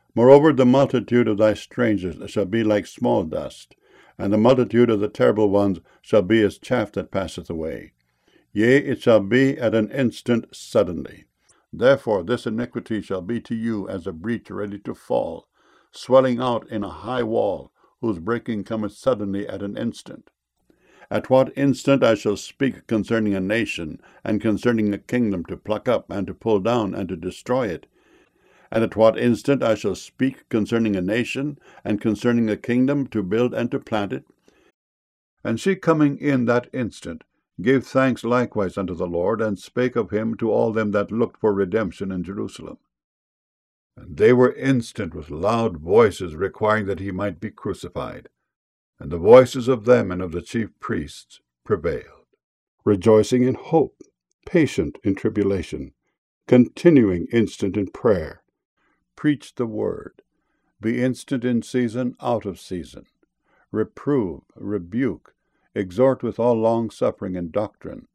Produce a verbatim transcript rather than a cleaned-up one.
Moreover, the multitude of thy strangers shall be like small dust, and the multitude of the terrible ones shall be as chaff that passeth away. Yea, it shall be at an instant suddenly. Therefore this iniquity shall be to you as a breach ready to fall, swelling out in a high wall, whose breaking cometh suddenly at an instant. At what instant I shall speak concerning a nation, and concerning a kingdom, to pluck up, and to pull down, and to destroy it. And at what instant I shall speak concerning a nation, and concerning a kingdom, to build and to plant it. And she coming in that instant gave thanks likewise unto the Lord, and spake of him to all them that looked for redemption in Jerusalem. And they were instant with loud voices, requiring that he might be crucified. And the voices of them and of the chief priests prevailed. Rejoicing in hope, patient in tribulation, continuing instant in prayer. Preach the word. Be instant in season, out of season. Reprove, rebuke, exhort with all longsuffering and doctrine.